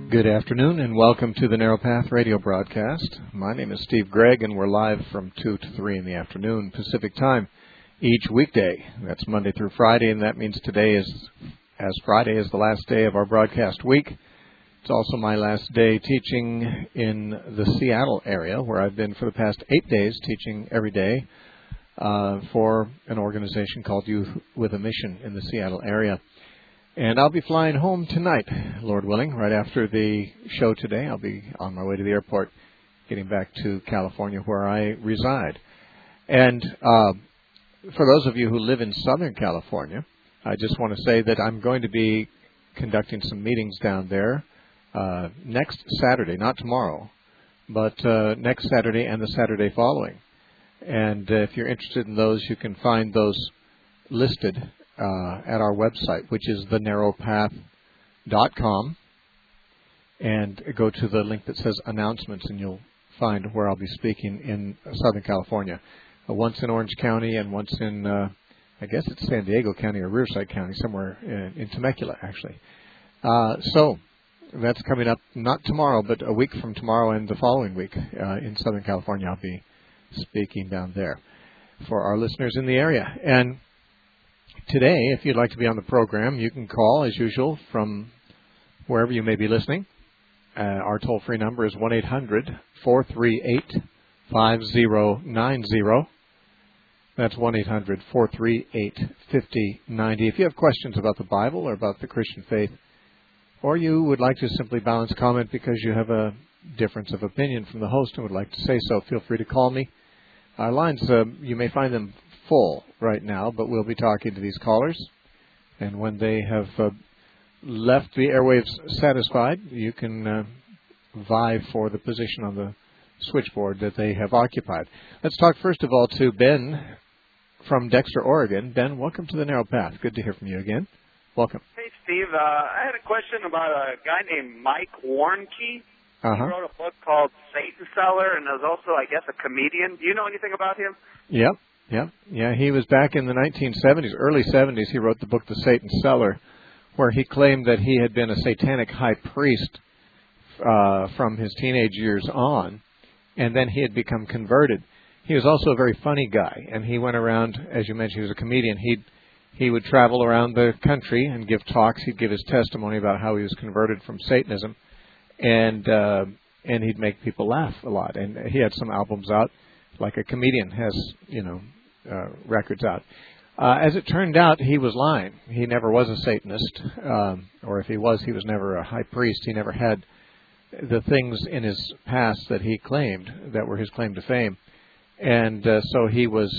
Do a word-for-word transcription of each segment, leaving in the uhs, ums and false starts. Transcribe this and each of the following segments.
Good afternoon and welcome to the Narrow Path radio broadcast. My name is Steve Gregg and we're live from two to three in the afternoon Pacific time each weekday. That's Monday through Friday, and that means today is, as Friday is the last day of our broadcast week. It's also my last day teaching in the Seattle area, where I've been for the past eight days teaching every day uh, for an organization called Youth with a Mission in the Seattle area. And I'll be flying home tonight, Lord willing, right after the show today. I'll be on my way to the airport, getting back to California, where I reside. And uh, for those of you who live in Southern California, I just want to say that I'm going to be conducting some meetings down there uh, next Saturday, not tomorrow, but uh, next Saturday and the Saturday following. And uh, if you're interested in those, you can find those listed Uh, at our website, which is the narrow path dot com, and go to the link that says announcements, and you'll find where I'll be speaking in Southern California. Uh, once in Orange County and once in, uh, I guess it's San Diego County or Riverside County, somewhere in, in Temecula, actually. Uh, so that's coming up not tomorrow, but a week from tomorrow and the following week uh, in Southern California. I'll be speaking down there for our listeners in the area. And today, if you'd like to be on the program, you can call, as usual, from wherever you may be listening. Uh, our toll-free number is one eight hundred, four three eight, five zero nine zero. That's one eight hundred, four three eight, five zero nine zero. If you have questions about the Bible or about the Christian faith, or you would like to simply balance comment because you have a difference of opinion from the host and would like to say so, feel free to call me. Our lines, uh, you may find them full right now, but we'll be talking to these callers, and when they have uh, left the airwaves satisfied, you can uh, vie for the position on the switchboard that they have occupied. Let's talk first of all to Ben from Dexter, Oregon. Ben, welcome to the Narrow Path. Good to hear from you again. Welcome. Hey, Steve. Uh, I had a question about a guy named Mike Warnke. Uh-huh. He wrote a book called Satan Seller, and is also, I guess, a comedian. Do you know anything about him? Yep. Yeah, yeah. He was back in the nineteen seventies, early seventies. He wrote the book, The Satan Seller, where he claimed that he had been a satanic high priest uh, from his teenage years on, and then he had become converted. He was also a very funny guy, and he went around, as you mentioned, he was a comedian. He he would travel around the country and give talks. He'd give his testimony about how he was converted from Satanism, and uh, and he'd make people laugh a lot. And he had some albums out, like a comedian has, you know, Uh, records out. Uh, as it turned out, he was lying. He never was a Satanist, um, or if he was, he was never a high priest. He never had the things in his past that he claimed, that were his claim to fame. And uh, so he was,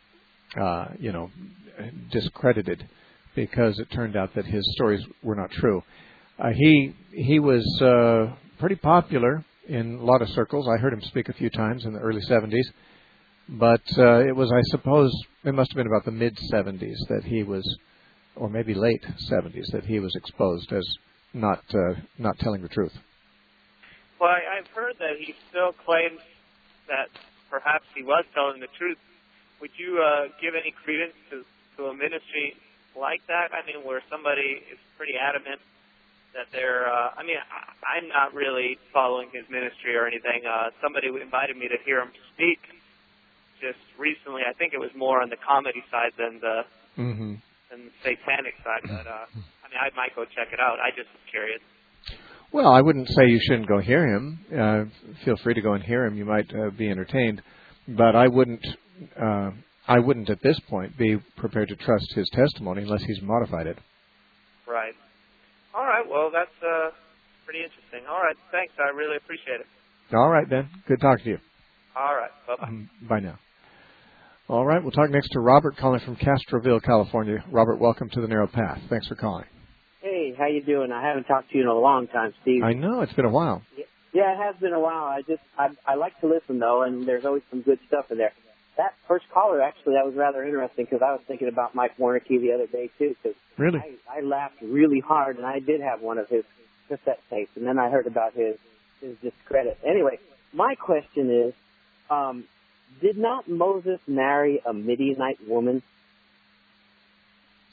uh, you know, discredited because it turned out that his stories were not true. Uh, he he was uh, pretty popular in a lot of circles. I heard him speak a few times in the early seventies. But uh, it was, I suppose, it must have been about the mid-seventies that he was, or maybe late seventies, that he was exposed as not uh, not telling the truth. Well, I, I've heard that he still claims that perhaps he was telling the truth. Would you uh, give any credence to, to a ministry like that? I mean, where somebody is pretty adamant that they're, uh, I mean, I, I'm not really following his ministry or anything. Uh, somebody invited me to hear him speak just recently. I think it was more on the comedy side than the mm-hmm. than the satanic side. But uh, I mean, I might go check it out. I just was curious. Well, I wouldn't say you shouldn't go hear him. Uh, feel free to go and hear him. You might uh, be entertained, but I wouldn't. Uh, I wouldn't at this point be prepared to trust his testimony unless he's modified it. Right. All right. Well, that's uh, pretty interesting. All right. Thanks. I really appreciate it. All right, Ben. Good talking to you. All right. Bye-bye. Um, bye now. All right, we'll talk next to Robert calling from Castroville, California. Robert, welcome to the Narrow Path. Thanks for calling. Hey, how you doing? I haven't talked to you in a long time, Steve. I know, it's been a while. Yeah, it has been a while. I just, I, I like to listen, though, and there's always some good stuff in there. That first caller, actually, that was rather interesting because I was thinking about Mike Warnke the other day, too. Cause really? I, I laughed really hard, and I did have one of his cassette tapes, and then I heard about his, his discredit. Anyway, my question is, um, did not Moses marry a Midianite woman?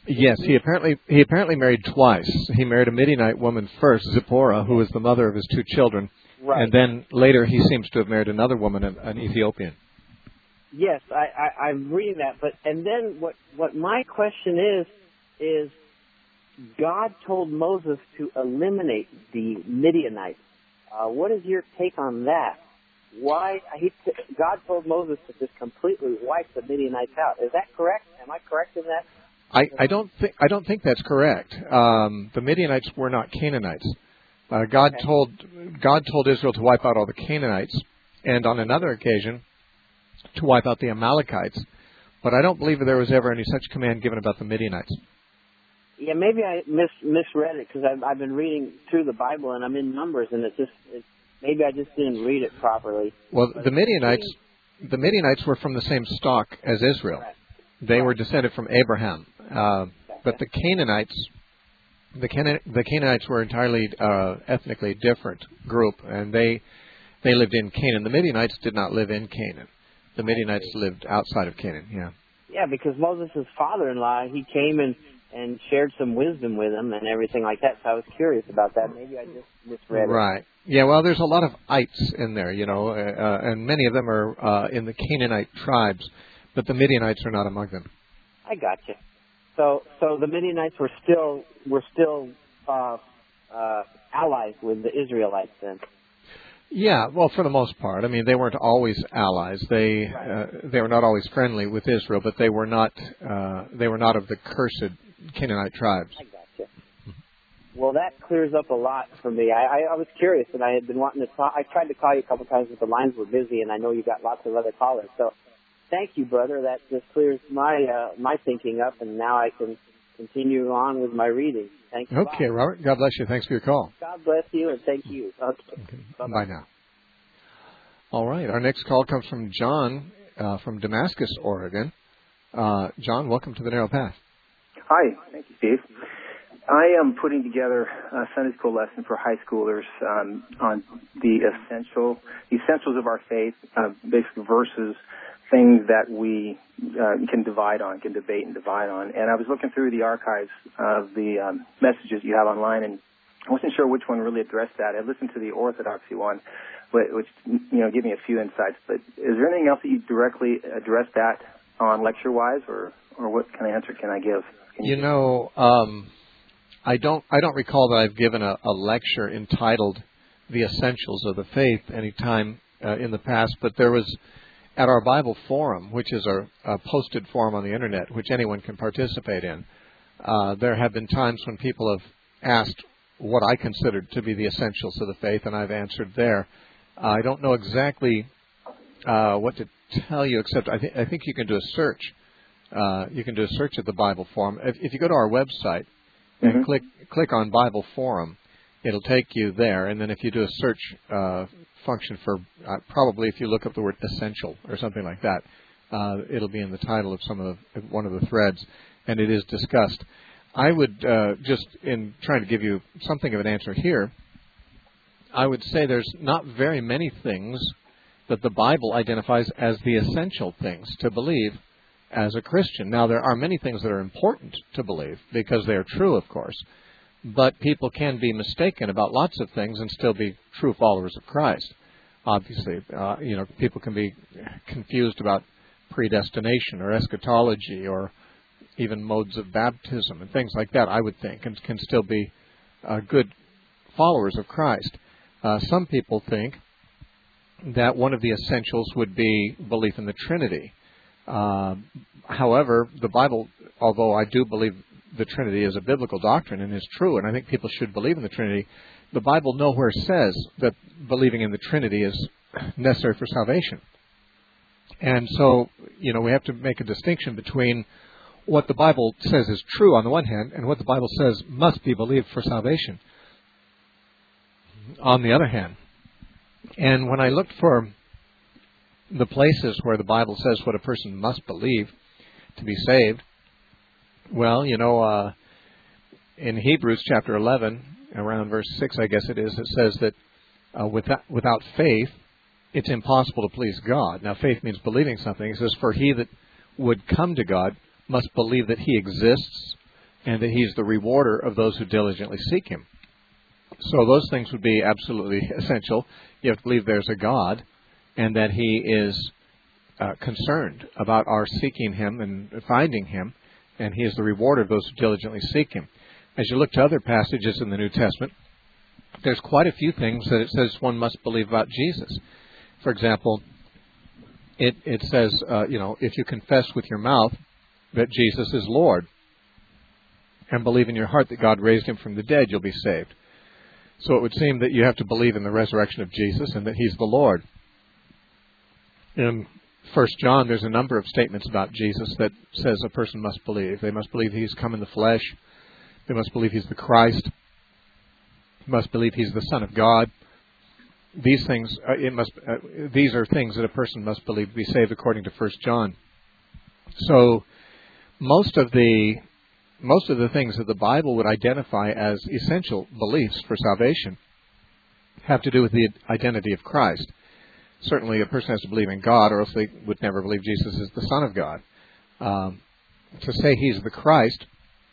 Yes, he apparently he apparently married twice. He married a Midianite woman first, Zipporah, who was the mother of his two children, Right. and then later he seems to have married another woman, an, an Ethiopian. Yes, I, I, I'm reading that. But and then what, what my question is, is God told Moses to eliminate the Midianites. Uh, what is your take on that? Why he, God told Moses to just completely wipe the Midianites out. Is that correct? Am I correct in that? I, I don't think I don't think that's correct. Um, the Midianites were not Canaanites. Uh, God Okay. told God told Israel to wipe out all the Canaanites, and on another occasion to wipe out the Amalekites. But I don't believe there was ever any such command given about the Midianites. Yeah, maybe I mis misread it because I've, I've been reading through the Bible and I'm in Numbers, and it just it, maybe I just didn't read it properly. Well, But the Midianites the Midianites were from the same stock as Israel. Right. They Right. were descended from Abraham. Uh, but the Canaanites, the, Cana- the Canaanites were entirely uh, ethnically different group, and they they lived in Canaan. The Midianites did not live in Canaan. The Midianites lived outside of Canaan. Yeah. Yeah, because Moses' father-in-law, he came and and shared some wisdom with him and everything like that. So I was curious about that. Maybe I just misread it. Right. Yeah. Well, there's a lot of ites in there, you know, uh, uh, and many of them are uh, in the Canaanite tribes, but the Midianites are not among them. I got you. So, so the Midianites were still were still uh, uh, allies with the Israelites then. Yeah, well, for the most part. I mean, they weren't always allies. They Right. uh, they were not always friendly with Israel, but they were not uh, they were not of the cursed Canaanite tribes. I got you. Well, that clears up a lot for me. I, I, I was curious, and I had been wanting to talk. I tried to call you a couple times, but the lines were busy, and I know you got lots of other callers. So, thank you, brother. That just clears my uh, my thinking up, and now I can continue on with my reading. Thanks a lot. Okay, Robert. God bless you. Thanks for your call. God bless you, and thank you. Okay. Okay. Bye-bye. Bye now. All right. Our next call comes from John uh, from Damascus, Oregon. Uh, John, welcome to the Narrow Path. Hi. Thank you, Steve. I am putting together a Sunday school lesson for high schoolers um, on the essential, the essentials of our faith, uh, basically verses, things that we uh, can divide on, can debate and divide on. And I was looking through the archives of the um, messages you have online, and I wasn't sure which one really addressed that. I listened to the Orthodoxy one, which, you know, gave me a few insights. But is there anything else that you directly address that on lecture-wise, or, or what kind of answer can I give? Can You know, um, I don't I don't recall that I've given a, a lecture entitled "The Essentials of the Faith" any time uh, in the past, but there was at our Bible Forum, which is a, a posted forum on the internet, which anyone can participate in. Uh, there have been times when people have asked what I considered to be the essentials of the faith, and I've answered there. Uh, I don't know exactly uh, what to tell you, except I, th- I think you can do a search. Uh, you can do a search at the Bible Forum. If, if you go to our website and Mm-hmm. click click on Bible Forum, it'll take you there. And then if you do a search uh, function for, uh, probably if you look up the word essential or something like that, uh, it'll be in the title of some of the, one of the threads, and it is discussed. I would uh, just, in trying to give you something of an answer here, I would say there's not very many things that the Bible identifies as the essential things to believe as a Christian. Now, there are many things that are important to believe because they are true, of course, but people can be mistaken about lots of things and still be true followers of Christ. Obviously, uh, you know, people can be confused about predestination or eschatology or even modes of baptism and things like that, I would think, and can still be uh, good followers of Christ. Uh, some people think that one of the essentials would be belief in the Trinity. Uh, however, the Bible, although I do believe the Trinity is a biblical doctrine and is true, and I think people should believe in the Trinity, the Bible nowhere says that believing in the Trinity is necessary for salvation. And so, you know, we have to make a distinction between what the Bible says is true on the one hand and what the Bible says must be believed for salvation on the other hand. And when I looked for the places where the Bible says what a person must believe to be saved, well, you know, uh, in Hebrews chapter eleven, around verse six, I guess it is, it says that uh, without, without faith, it's impossible to please God. Now, faith means believing something. It says, for he that would come to God must believe that he exists and that He's the rewarder of those who diligently seek Him. So those things would be absolutely essential. You have to believe there's a God, and that He is uh, concerned about our seeking Him and finding Him, and He is the rewarder of those who diligently seek Him. As you look to other passages in the New Testament, there's quite a few things that it says one must believe about Jesus. For example, it, it says, uh, you know, if you confess with your mouth that Jesus is Lord and believe in your heart that God raised Him from the dead, you'll be saved. So it would seem that you have to believe in the resurrection of Jesus and that He's the Lord. In First John, there's a number of statements about Jesus that says a person must believe. They must believe He's come in the flesh. They must believe He's the Christ. They must believe He's the Son of God. These things, uh, it must. Uh, these are things that a person must believe to be saved, according to First John. So, most of the most of the things that the Bible would identify as essential beliefs for salvation have to do with the identity of Christ. Certainly, a person has to believe in God, or else they would never believe Jesus is the Son of God. Um, to say He's the Christ,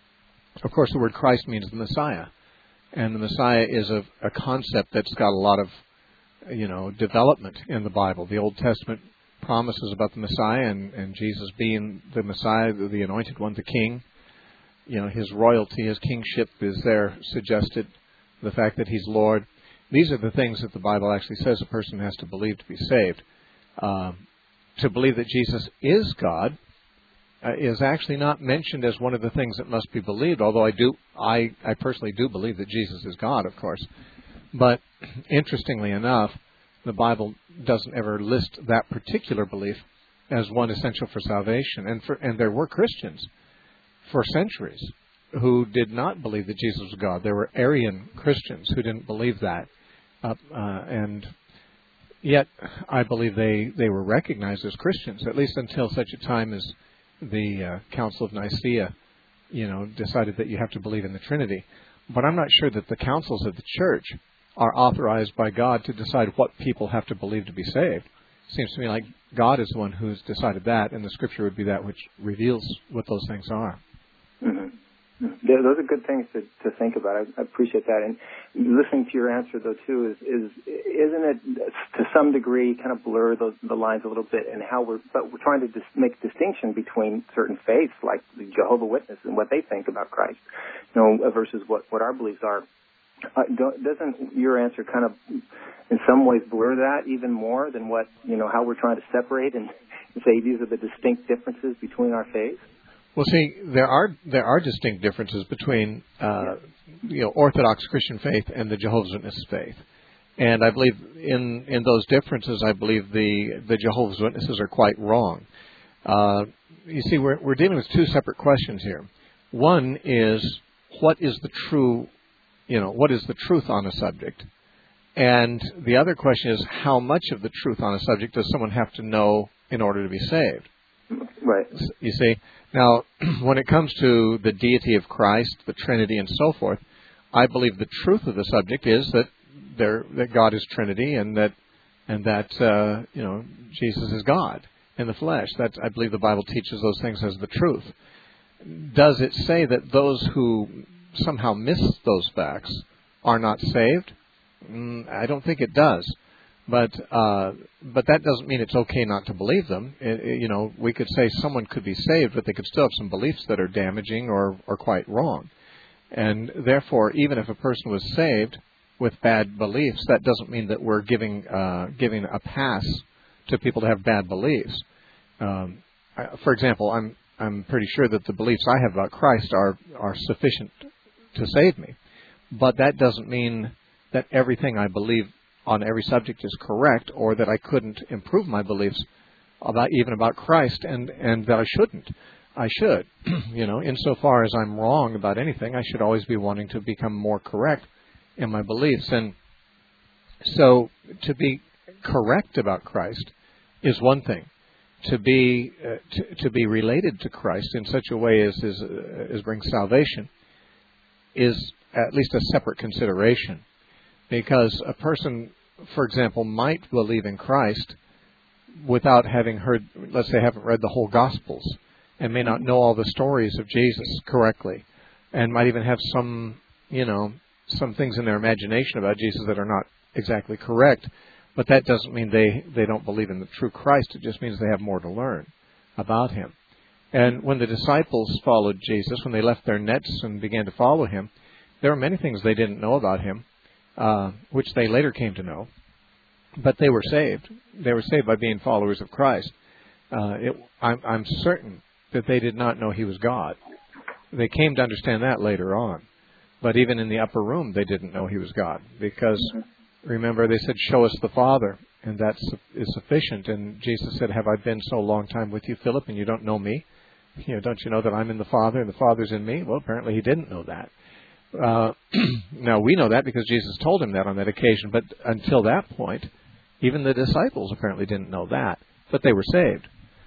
of course, the word Christ means the Messiah, and the Messiah is a, a concept that's got a lot of you know, development in the Bible. The Old Testament promises about the Messiah and, and Jesus being the Messiah, the, the anointed one, the King. You know, His royalty, His kingship is there suggested. The fact that He's Lord. These are the things that the Bible actually says a person has to believe to be saved. Um, to believe that Jesus is God uh, is actually not mentioned as one of the things that must be believed. Although I do, I, I personally do believe that Jesus is God, of course. But interestingly enough, the Bible doesn't ever list that particular belief as one essential for salvation. And for, and there were Christians for centuries who did not believe that Jesus was God. There were Arian Christians who didn't believe that. Uh, uh, and yet, I believe they, they were recognized as Christians, at least until such a time as the uh, Council of Nicaea, you know, decided that you have to believe in the Trinity. But I'm not sure that the councils of the church are authorized by God to decide what people have to believe to be saved. It seems to me like God is the one who's decided that, and the Scripture would be that which reveals what those things are. Mm-hmm. Yeah, those are good things to, to think about. I, I appreciate that. And listening to your answer, though, too, is, is isn't it to some degree kind of blur those, the lines a little bit, and how we're but we're trying to dis- make a distinction between certain faiths, like the Jehovah's Witness and what they think about Christ, you know, versus what, what our beliefs are. Uh, doesn't your answer kind of, in some ways, blur that even more than what, you know, how we're trying to separate and say these are the distinct differences between our faiths? Well, see, there are there are distinct differences between uh, you know Orthodox Christian faith and the Jehovah's Witness faith, and I believe in in those differences, I believe the the Jehovah's Witnesses are quite wrong. Uh, you see, we're we're dealing with two separate questions here. One is what is the true You know, what is the truth on a subject? And the other question is, how much of the truth on a subject does someone have to know in order to be saved? Right. You see, now, when it comes to the deity of Christ, the Trinity, and so forth, I believe the truth of the subject is that there, that God is Trinity, and that, and that uh, you know, Jesus is God in the flesh. That I believe the Bible teaches those things as the truth. Does it say that those who somehow miss those facts are not saved? Mm, I don't think it does. But uh, but that doesn't mean it's okay not to believe them. It, it, you know, we could say someone could be saved, but they could still have some beliefs that are damaging or, or quite wrong. And therefore, even if a person was saved with bad beliefs, that doesn't mean that we're giving uh, giving a pass to people to have bad beliefs. Um, for example, I'm I'm pretty sure that the beliefs I have about Christ are are sufficient to save me. But that doesn't mean that everything I believe on every subject is correct, or that I couldn't improve my beliefs about even about Christ, and, and that I shouldn't. I should. You know, insofar as I'm wrong about anything, I should always be wanting to become more correct in my beliefs. And so to be correct about Christ is one thing. To be uh, to, to be related to Christ in such a way as is uh, as brings salvation is at least a separate consideration, because a person, for example, might believe in Christ without having heard, let's say, haven't read the whole Gospels, and may not know all the stories of Jesus correctly. and might even have some, you know, some things in their imagination about Jesus that are not exactly correct. But that doesn't mean they, they don't believe in the true Christ. It just means they have more to learn about him. And when the disciples followed Jesus, when they left their nets and began to follow him, there were many things they didn't know about him, uh, which they later came to know. But they were saved. They were saved by being followers of Christ. Uh, it, I'm, I'm certain that they did not know he was God. They came to understand that later on. But even in the upper room, they didn't know he was God. Because, remember, they said, show us the Father, and that is sufficient. And Jesus said, have I been so long time with you, Philip, and you don't know me? You know, don't you know that I'm in the Father and the Father's in me? Well, apparently he didn't know that. Uh, now, we know that because Jesus told him that on that occasion. But until that point, even the disciples apparently didn't know that. But they were saved.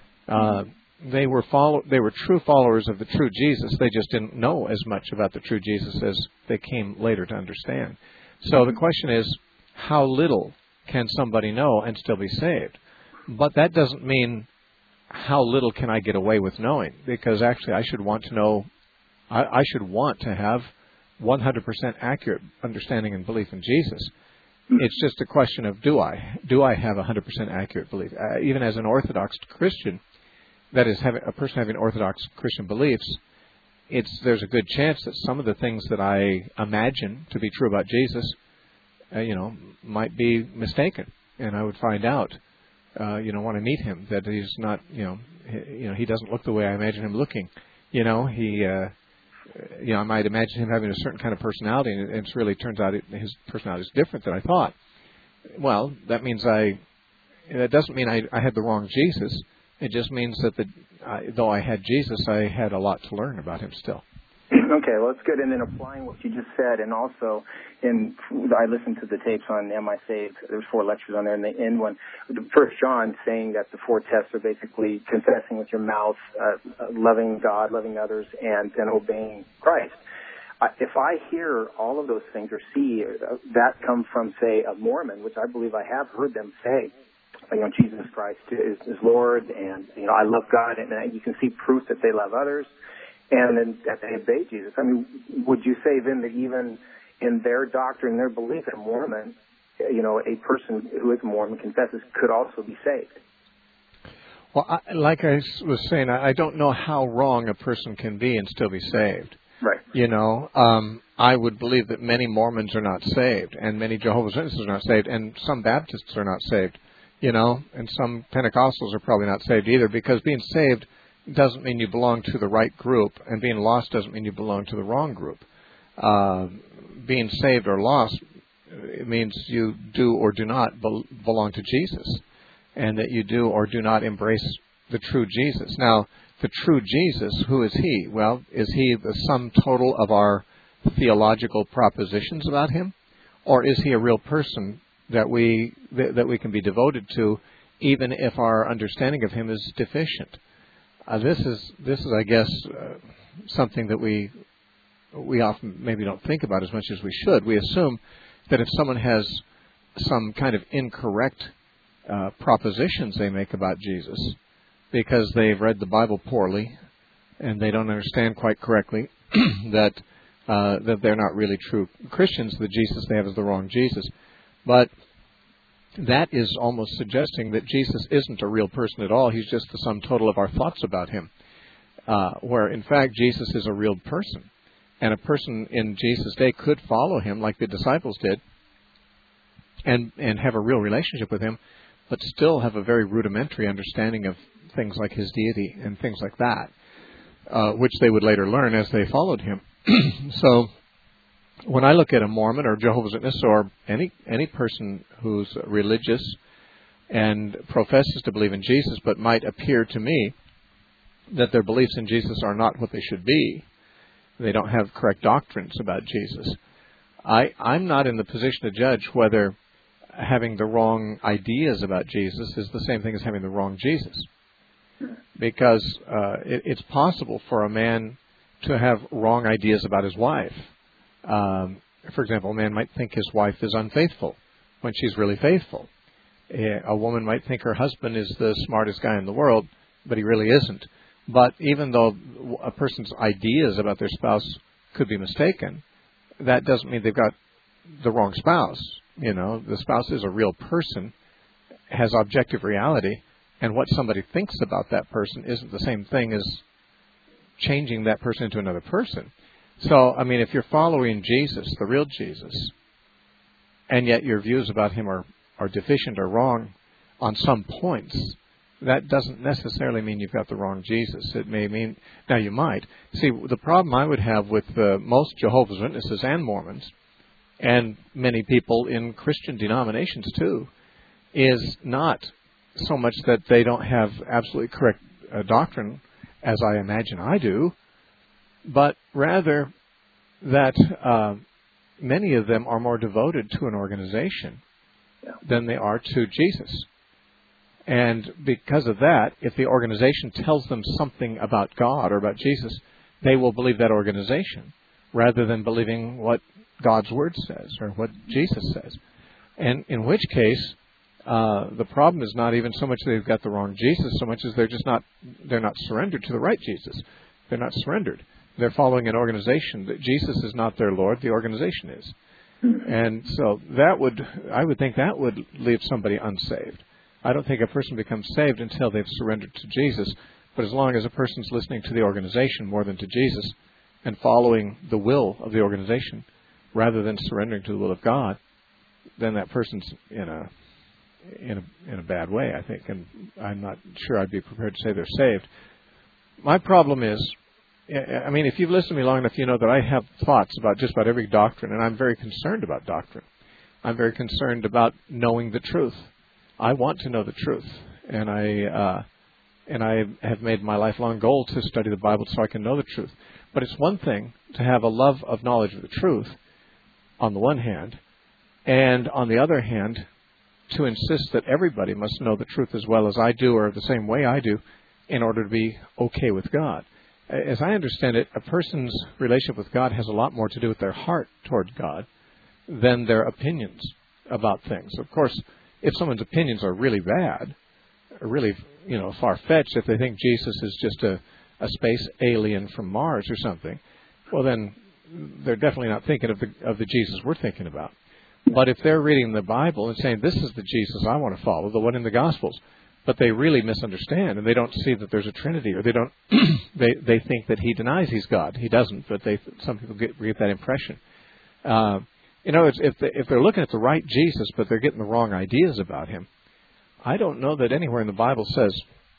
Uh, they were follow. They were true followers of the true Jesus. They just didn't know as much about the true Jesus as they came later to understand. So the question is, how little can somebody know and still be saved? But that doesn't mean how little can I get away with knowing, because actually I should want to know, I, I should want to have one hundred percent accurate understanding and belief in Jesus. It's just a question of do I? Do I have one hundred percent accurate belief? Uh, even as an Orthodox Christian, that is, having, a person having Orthodox Christian beliefs, it's there's a good chance that some of the things that I imagine to be true about Jesus, uh, you know, might be mistaken, and I would find out, uh, you know, when I meet him, that he's not, you know, he, you know, he doesn't look the way I imagine him looking. You know, he, uh, you know, I might imagine him having a certain kind of personality, and it, it really turns out it, his personality is different than I thought. Well, that means I. That doesn't mean I, I had the wrong Jesus. It just means that the, uh, though I had Jesus, I had a lot to learn about him still. Okay, well, that's good. And then applying what you just said, and also, in I listened to the tapes on Am I Saved? There's four lectures on there, and the end one, First John, saying that the four tests are basically confessing with your mouth, uh, loving God, loving others, and then obeying Christ. Uh, if I hear all of those things or see uh, that come from, say, a Mormon, which I believe I have heard them say, you know, Jesus Christ is, is Lord, and, you know, I love God, and, and you can see proof that they love others, and then that they obey Jesus. I mean, would you say then that even in their doctrine, their belief, a Mormon, you know, a person who is a Mormon confesses could also be saved? Well, I, like I was saying, I, I don't know how wrong a person can be and still be saved. Right. You know, um, I would believe that many Mormons are not saved, and many Jehovah's Witnesses are not saved, and some Baptists are not saved. You know, and some Pentecostals are probably not saved either, because being saved doesn't mean you belong to the right group, and being lost doesn't mean you belong to the wrong group. Uh, being saved or lost, it means you do or do not be- belong to Jesus, and that you do or do not embrace the true Jesus. Now, the true Jesus, who is he? Well, is he the sum total of our theological propositions about him, or is he a real person that we that, that we can be devoted to, even if our understanding of him is deficient? Uh, this is this is, I guess, uh, something that we we often maybe don't think about as much as we should. We assume that if someone has some kind of incorrect uh, propositions they make about Jesus, because they've read the Bible poorly and they don't understand quite correctly that uh, that they're not really true Christians, the Jesus they have is the wrong Jesus. But that is almost suggesting that Jesus isn't a real person at all. He's just the sum total of our thoughts about him. Uh, where, in fact, Jesus is a real person. And a person in Jesus' day could follow him like the disciples did and, and have a real relationship with him, but still have a very rudimentary understanding of things like his deity and things like that, uh, which they would later learn as they followed him. So when I look at a Mormon or Jehovah's Witness or any any person who's religious and professes to believe in Jesus, but might appear to me that their beliefs in Jesus are not what they should be, they don't have correct doctrines about Jesus, I, I'm not in the position to judge whether having the wrong ideas about Jesus is the same thing as having the wrong Jesus. Because uh, it, it's possible for a man to have wrong ideas about his wife. Um, for example, a man might think his wife is unfaithful when she's really faithful. A woman might think her husband is the smartest guy in the world, but he really isn't. But even though a person's ideas about their spouse could be mistaken, that doesn't mean they've got the wrong spouse. You know, the spouse is a real person, has objective reality, and what somebody thinks about that person isn't the same thing as changing that person into another person. So, I mean, if you're following Jesus, the real Jesus, and yet your views about him are, are deficient or wrong on some points, that doesn't necessarily mean you've got the wrong Jesus. It may mean, now you might. See, the problem I would have with uh, most Jehovah's Witnesses and Mormons, and many people in Christian denominations too, is not so much that they don't have absolutely correct uh, doctrine, as I imagine I do, but rather that uh, many of them are more devoted to an organization yeah. than they are to Jesus. And because of that, if the organization tells them something about God or about Jesus, they will believe that organization rather than believing what God's Word says or what Jesus says. And in which case, uh, the problem is not even so much they've got the wrong Jesus, so much as they're just not, they're not surrendered to the right Jesus. They're not surrendered. They're following an organization. That Jesus is not their Lord, the organization is. And so that would, I would think that would leave somebody unsaved. I don't think a person becomes saved until they've surrendered to Jesus. But as long as a person's listening to the organization more than to Jesus and following the will of the organization rather than surrendering to the will of God, then that person's in a in a in a bad way, I think. And I'm not sure I'd be prepared to say they're saved. My problem is, I mean, if you've listened to me long enough, you know that I have thoughts about just about every doctrine, and I'm very concerned about doctrine. I'm very concerned about knowing the truth. I want to know the truth, and I uh, and I have made my lifelong goal to study the Bible so I can know the truth. But it's one thing to have a love of knowledge of the truth, on the one hand, and on the other hand, to insist that everybody must know the truth as well as I do or the same way I do in order to be okay with God. As I understand it, a person's relationship with God has a lot more to do with their heart toward God than their opinions about things. Of course, if someone's opinions are really bad, or really, you know, far-fetched, if they think Jesus is just a, a space alien from Mars or something, well, then they're definitely not thinking of the of the Jesus we're thinking about. But if they're reading the Bible and saying, this is the Jesus I want to follow, the one in the Gospels, but they really misunderstand and they don't see that there's a Trinity, or they don't, they they think that he denies he's God. He doesn't, but they some people get, get that impression. Uh, in other words, if, they, if they're looking at the right Jesus, but they're getting the wrong ideas about him, I don't know that anywhere in the Bible says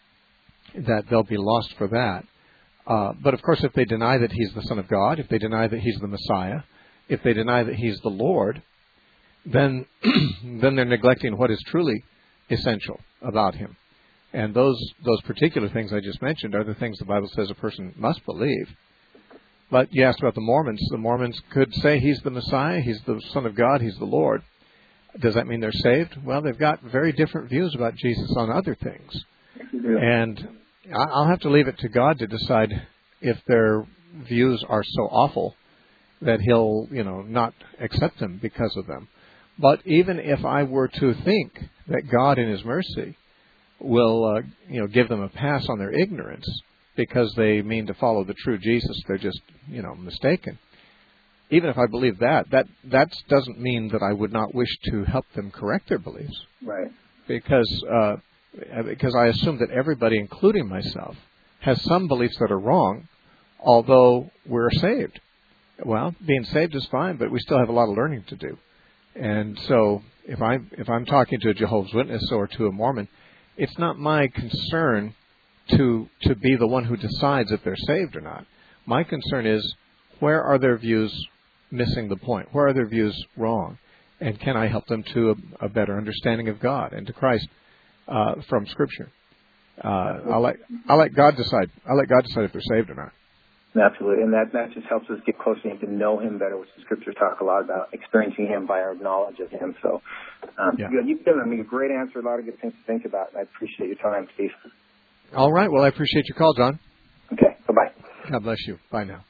that they'll be lost for that. Uh, but of course, if they deny that he's the Son of God, if they deny that he's the Messiah, if they deny that he's the Lord, then then they're neglecting what is truly essential about him. And those those particular things I just mentioned are the things the Bible says a person must believe. But you asked about the Mormons. The Mormons could say he's the Messiah, he's the Son of God, he's the Lord. Does that mean they're saved? Well, they've got very different views about Jesus on other things. Yeah. And I'll have to leave it to God to decide if their views are so awful that he'll, you know, not accept them because of them. But even if I were to think that God in his mercy will, uh, you know, give them a pass on their ignorance because they mean to follow the true Jesus, they're just, you know, mistaken. Even if I believe that, that that doesn't mean that I would not wish to help them correct their beliefs. Right. Because uh, because I assume that everybody, including myself, has some beliefs that are wrong, although we're saved. Well, being saved is fine, but we still have a lot of learning to do. And so if I'm, if I'm talking to a Jehovah's Witness or to a Mormon, it's not my concern to to be the one who decides if they're saved or not. My concern is, where are their views missing the point? Where are their views wrong? And can I help them to a, a better understanding of God and to Christ uh, from Scripture? Uh, I'll let I'll let God decide. I'll let God decide if they're saved or not. Absolutely, and that, that just helps us get closer to know him better, which the Scriptures talk a lot about, experiencing him by our knowledge of him. So um, yeah. You've given me a great answer, a lot of good things to think about, and I appreciate your time, Steve. All right, well, I appreciate your call, John. Okay, bye-bye. God bless you. Bye now.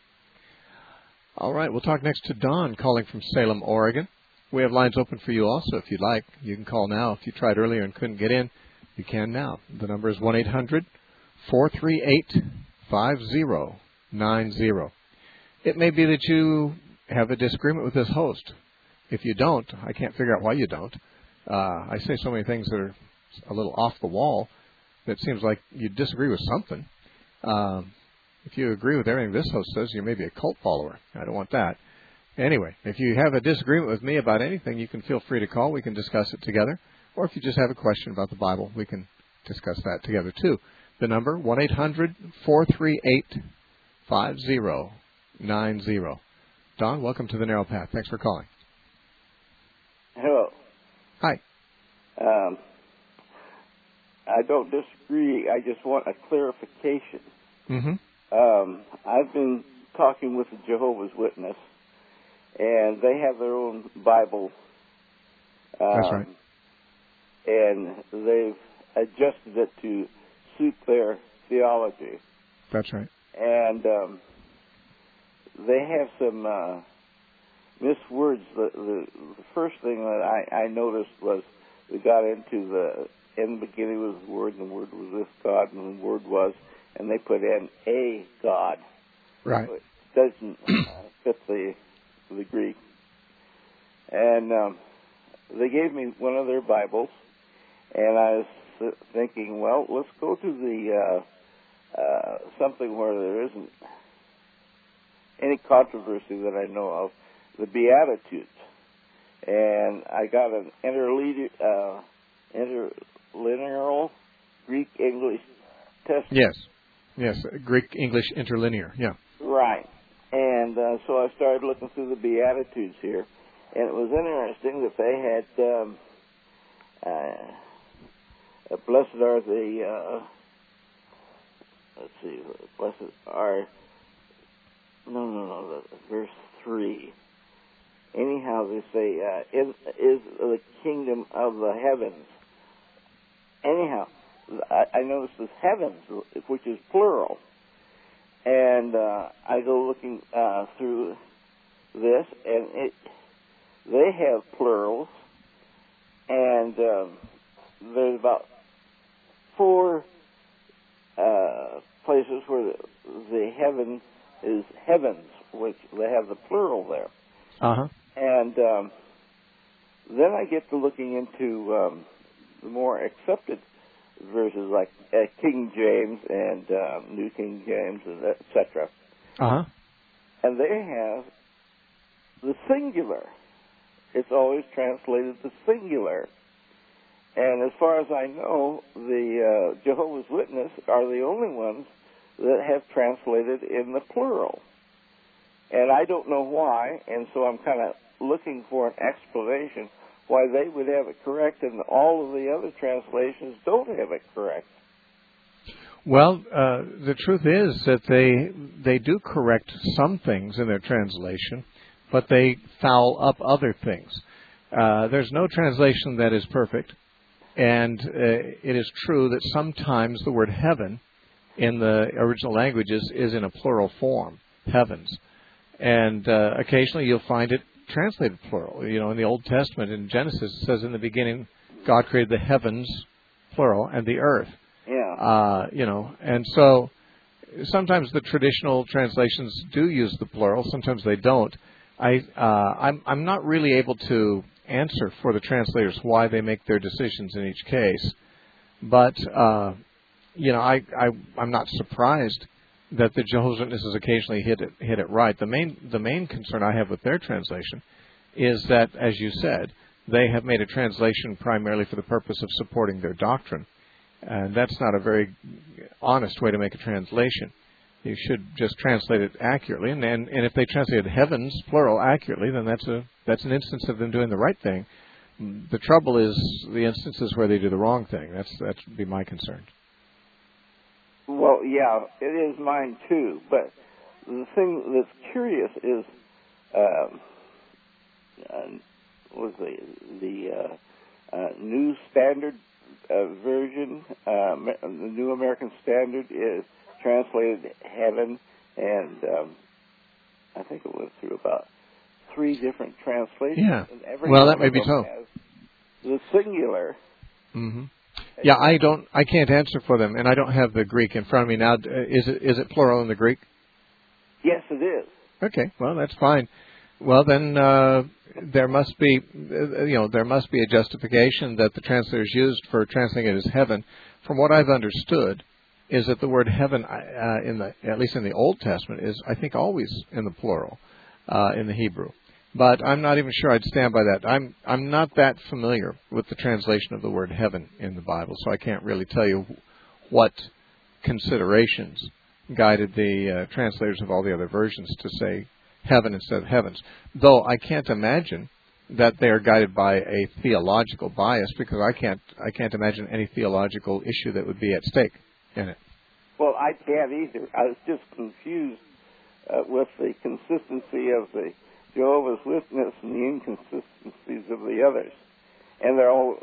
All right, we'll talk next to Don, calling from Salem, Oregon. We have lines open for you also, if you'd like. You can call now. If you tried earlier and couldn't get in, you can now. The number is one eight hundred four three eight five zero nine zero. It may be that you have a disagreement with this host. If you don't, I can't figure out why you don't. Uh, I say so many things that are a little off the wall that it seems like you disagree with something. Um, if you agree with everything this host says, you may be a cult follower. I don't want that. Anyway, if you have a disagreement with me about anything, you can feel free to call. We can discuss it together. Or if you just have a question about the Bible, we can discuss that together too. The number, one eight hundred four three eight five zero nine zero. Don, welcome to the Narrow Path. Thanks for calling. Hello. Hi. Um, I don't disagree. I just want a clarification. Mm-hmm. Um, I've been talking with the Jehovah's Witness, and they have their own Bible. Um, That's right. And they've adjusted it to suit their theology. That's right. And um, they have some uh, miswords. The, the, the first thing that I, I noticed was we got into the, in the beginning was the Word, and the Word was with God, and the Word was, and they put in a God. Right. It doesn't uh, fit the, the Greek. And um, they gave me one of their Bibles, and I was thinking, well, let's go to the uh, uh, something where there isn't any controversy that I know of, the Beatitudes. And I got an interlinear, uh, interlinear Greek English test. Yes. Yes, Greek English interlinear, yeah. Right. And uh, so I started looking through the Beatitudes here, and it was interesting that they had, um, uh, blessed are the, uh, let's see, blessed are, no, no, no, verse three. Anyhow, they say, uh, is, is the kingdom of the heavens. Anyhow, I, I noticed this heavens, which is plural. And uh, I go looking uh, through this, and it, they have plurals, and um, there's about four uh, places where the, the heaven is heavens, which they have the plural there. Uh-huh. And um, then I get to looking into um, the more accepted verses like uh, King James and um, New King James, and et cetera. Uh-huh. And they have the singular. It's always translated the singular. And as far as I know, the uh, Jehovah's Witness are the only ones that have translated in the plural. And I don't know why, and so I'm kind of looking for an explanation why they would have it correct and all of the other translations don't have it correct. Well, uh, the truth is that they they do correct some things in their translation, but they foul up other things. Uh, there's no translation that is perfect, and uh, it is true that sometimes the word heaven in the original languages is in a plural form, heavens. And uh, occasionally you'll find it translated plural. You know, in the Old Testament, in Genesis, it says in the beginning, God created the heavens, plural, and the earth. Yeah. Uh, you know, and so sometimes the traditional translations do use the plural. Sometimes they don't. I, uh, I'm, I'm not really able to answer for the translators why they make their decisions in each case. But, uh, you know, I, I, I'm not surprised that the Jehovah's Witnesses occasionally hit it hit it right. The main the main concern I have with their translation is that, as you said, they have made a translation primarily for the purpose of supporting their doctrine, and that's not a very honest way to make a translation. You should just translate it accurately, and and, and if they translated heavens plural accurately, then that's a that's an instance of them doing the right thing. The trouble is the instances where they do the wrong thing. That's that would be my concern. Well, yeah, it is mine too. But the thing that's curious is, um, uh, was the the uh, uh, New Standard uh, Version, uh, the New American Standard is translated heaven, and um, I think it went through about three different translations. Yeah. And every Well, one that may of be them so. has the singular. Mm-hmm. Yeah, I don't. I can't answer for them, and I don't have the Greek in front of me now. Is it is it plural in the Greek? Yes, it is. Okay, well, that's fine. Well, then uh, there must be, uh, you know, there must be a justification that the translators used for translating it as heaven. From what I've understood, is that the word heaven, uh, in the at least in the Old Testament, is I think always in the plural uh, in the Hebrew. But I'm not even sure I'd stand by that. I'm I'm not that familiar with the translation of the word heaven in the Bible, so I can't really tell you what considerations guided the uh, translators of all the other versions to say heaven instead of heavens. Though I can't imagine that they are guided by a theological bias, because I can't I can't imagine any theological issue that would be at stake in it. Well, I can't either. I was just confused uh, with the consistency of the Jehovah's Witness and the inconsistencies of the others. And they're all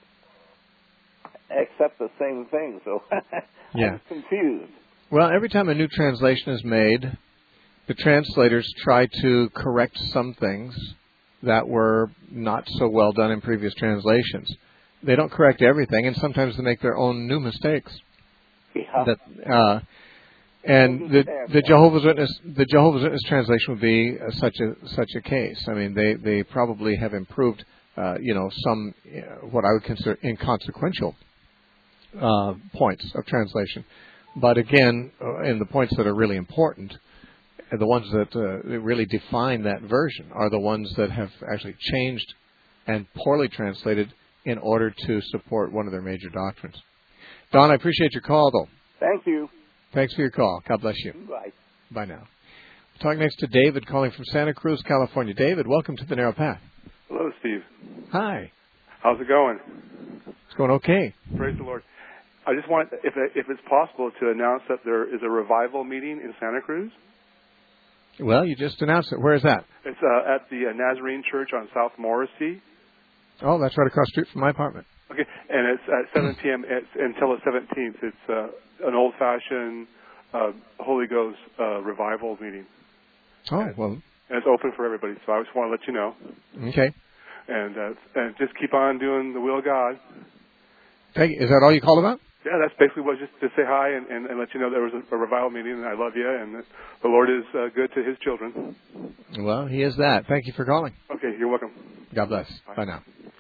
accept the same thing, so yeah. I'm confused. Well, every time a new translation is made, the translators try to correct some things that were not so well done in previous translations. They don't correct everything, and sometimes they make their own new mistakes. Yeah. That, uh, and the, the Jehovah's Witness, the Jehovah's Witness translation would be uh, such a such a case. I mean, they, they probably have improved, uh, you know, some uh, what I would consider inconsequential uh, points of translation. But again, uh, in the points that are really important, the ones that uh, really define that version are the ones that have actually changed and poorly translated in order to support one of their major doctrines. Don, I appreciate your call, though. Thank you. Thanks for your call. God bless you. Bye. Bye now. We'll talk next to David, calling from Santa Cruz, California. David, welcome to the Narrow Path. Hello, Steve. Hi. How's it going? It's going okay. Praise the Lord. I just want, if if it's possible, to announce that there is a revival meeting in Santa Cruz. Well, you just announced it. Where is that? It's uh, at the uh, Nazarene Church on South Morrissey. Oh, that's right across the street from my apartment. Okay, and it's at seven p.m. It's until the seventeenth. It's uh, an old-fashioned uh, Holy Ghost uh, revival meeting. Oh, and, well. And it's open for everybody, so I just want to let you know. Okay. And uh, and just keep on doing the will of God. Thank you. Is that all you called about? Yeah, that's basically what, just to say hi and, and, and let you know there was a, a revival meeting, and I love you, and the Lord is uh, good to His children. Well, He is that. Thank you for calling. Okay, you're welcome. God bless. Bye, Bye now.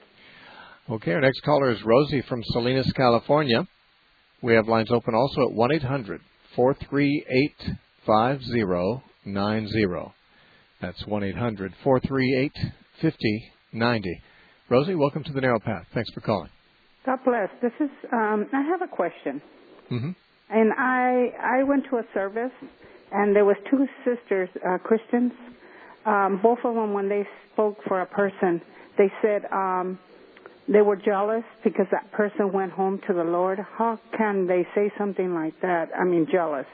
Okay, our next caller is Rosie from Salinas, California. We have lines open also at one eight hundred four three eight five zero nine zero. That's one eight hundred four three eight five zero nine zero. Rosie, welcome to the Narrow Path. Thanks for calling. God bless. This is, um, I have a question. Mm-hmm. And I I went to a service, and there was two sisters, uh, Christians. Um, both of them, when they spoke for a person, they said um, they were jealous because that person went home to the Lord. How can they say something like that? I mean, jealous.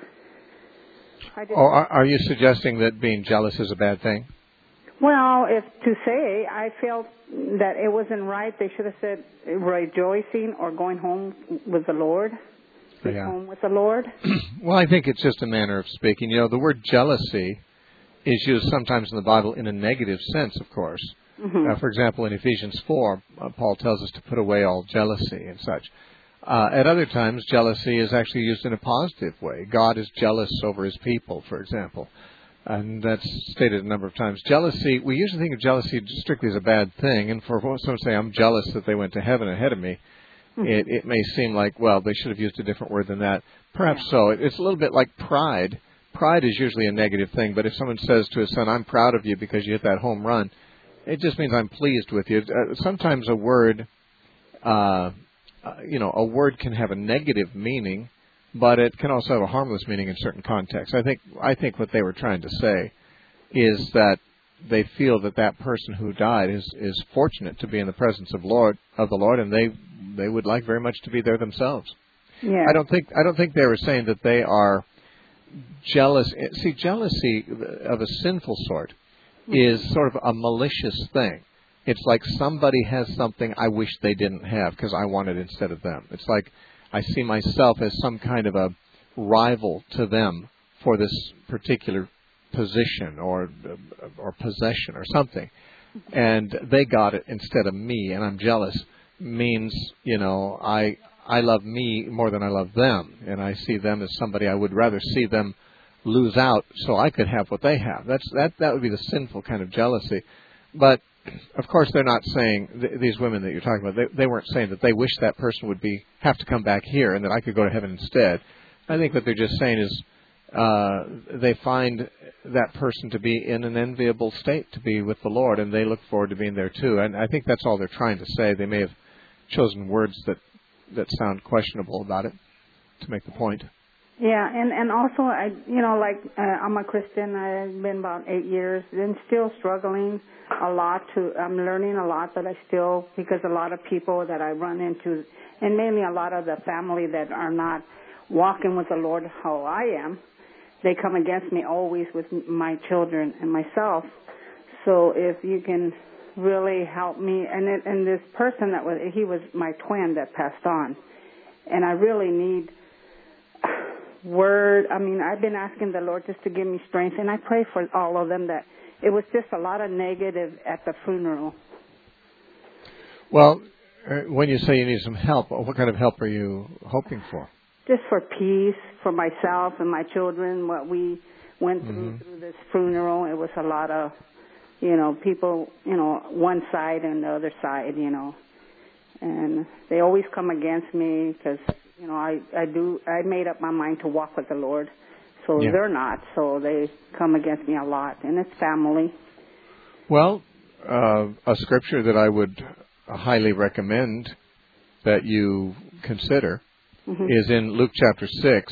I oh, are, are you suggesting that being jealous is a bad thing? Well, if to say, I felt that it wasn't right. They should have said rejoicing or going home with the Lord. Yeah. Home with the Lord. Well, I think it's just a manner of speaking. You know, the word jealousy is used sometimes in the Bible in a negative sense, of course. Mm-hmm. Uh, for example, in Ephesians four, uh, Paul tells us to put away all jealousy and such. Uh, at other times, jealousy is actually used in a positive way. God is jealous over His people, for example. And that's stated a number of times. Jealousy, we usually think of jealousy strictly as a bad thing. And for someone to say, I'm jealous that they went to heaven ahead of me, mm-hmm. it, it may seem like, well, they should have used a different word than that. Perhaps yeah. so. It, it's a little bit like pride. Pride is usually a negative thing. But if someone says to his son, I'm proud of you because you hit that home run, it just means I'm pleased with you. Uh, sometimes a word, uh, uh, you know, a word can have a negative meaning, but it can also have a harmless meaning in certain contexts. I think I think what they were trying to say is that they feel that that person who died is, is fortunate to be in the presence of Lord of the Lord, and they they would like very much to be there themselves. Yeah. I don't think I don't think they were saying that they are jealous. See, jealousy of a sinful sort is sort of a malicious thing. It's like somebody has something I wish they didn't have because I want it instead of them. It's like I see myself as some kind of a rival to them for this particular position or or possession or something. And they got it instead of me, and I'm jealous. Means, you know, I I love me more than I love them, and I see them as somebody I would rather see them lose out so I could have what they have. That's that that would be the sinful kind of jealousy. But of course, they're not saying th- these women that you're talking about. They, they weren't saying that they wish that person would be have to come back here and that I could go to heaven instead. I think what they're just saying is uh, they find that person to be in an enviable state to be with the Lord, and they look forward to being there too. And I think that's all they're trying to say. They may have chosen words that that sound questionable about it to make the point. Yeah, and and also I, you know, like uh, I'm a Christian. I've been about eight years, and still struggling a lot. To I'm learning a lot, but I still because a lot of people that I run into, and mainly a lot of the family that are not walking with the Lord how I am, they come against me always with my children and myself. So if you can really help me, and it, and this person that was he was my twin that passed on, and I really need word. I mean, I've been asking the Lord just to give me strength, and I pray for all of them. That it was just a lot of negative at the funeral. Well, when you say you need some help, what kind of help are you hoping for? Just for peace, for myself and my children. What we went through mm-hmm. through this funeral, it was a lot of, you know, people, you know, one side and the other side, you know, and they always come against me because. You know, I, I do, I made up my mind to walk with the Lord, so yeah. They're not, so they come against me a lot, and it's family. Well, uh, a scripture that I would highly recommend that you consider mm-hmm. is in Luke chapter six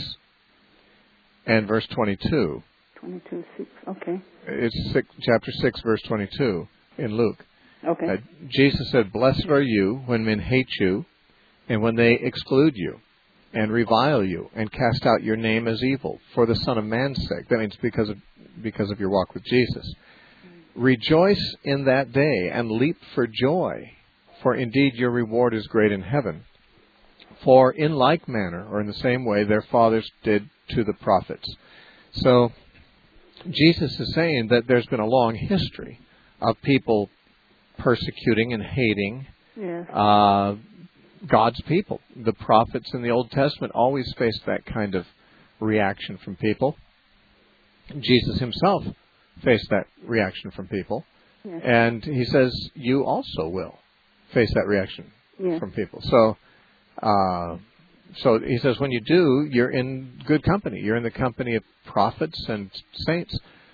and verse twenty-two. twenty-two, six, okay. It's six, chapter six, verse twenty-two in Luke. Okay. Uh, Jesus said, "Blessed are you when men hate you and when they exclude you and revile you, and cast out your name as evil, for the Son of Man's sake." That means because of because of your walk with Jesus. Mm-hmm. "Rejoice in that day, and leap for joy, for indeed your reward is great in heaven. For in like manner, or in the same way, their fathers did to the prophets." So, Jesus is saying that there's been a long history of people persecuting and hating yeah. uh God's people. The prophets in the Old Testament always faced that kind of reaction from people. Jesus himself faced that reaction from people. Yes. And he says, you also will face that reaction yes. from people. So, uh, so he says, when you do, you're in good company. You're in the company of prophets and saints.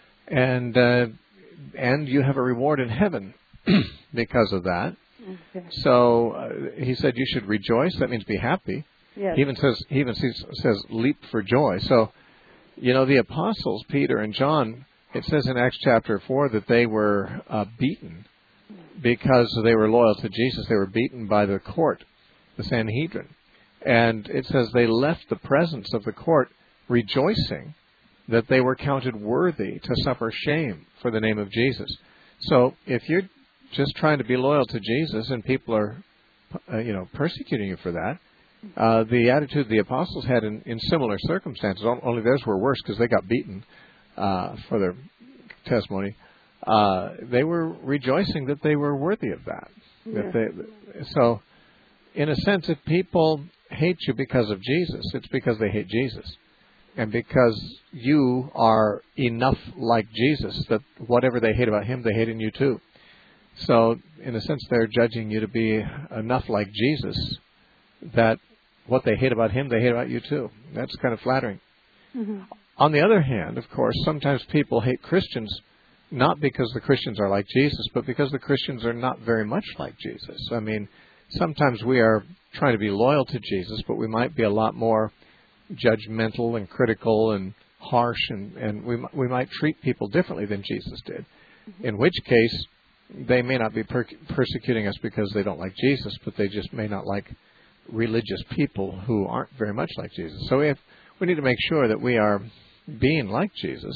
And, uh, and you have a reward in heaven because of that. Okay. So uh, he said you should rejoice. That means be happy. Yes. He even says he even says, says leap for joy. So, you know, the apostles Peter and John. It says in Acts chapter four that they were uh, beaten because they were loyal to Jesus. They were beaten by the court, the Sanhedrin, and it says they left the presence of the court rejoicing that they were counted worthy to suffer shame for the name of Jesus. So if you're just trying to be loyal to Jesus, and people are, uh, you know, persecuting you for that. Uh, the attitude the apostles had in, in similar circumstances, only theirs were worse because they got beaten uh, for their testimony. Uh, they were rejoicing that they were worthy of that. Yeah. That they, so, in a sense, if people hate you because of Jesus, it's because they hate Jesus. And because you are enough like Jesus that whatever they hate about him, they hate in you too. So, in a sense, they're judging you to be enough like Jesus that what they hate about him, they hate about you too. That's kind of flattering. Mm-hmm. On the other hand, of course, sometimes people hate Christians not because the Christians are like Jesus, but because the Christians are not very much like Jesus. I mean, sometimes we are trying to be loyal to Jesus, but we might be a lot more judgmental and critical and harsh, and, and we, we might treat people differently than Jesus did, mm-hmm. in which case they may not be per- persecuting us because they don't like Jesus, but they just may not like religious people who aren't very much like Jesus. So we have, we need to make sure that we are being like Jesus.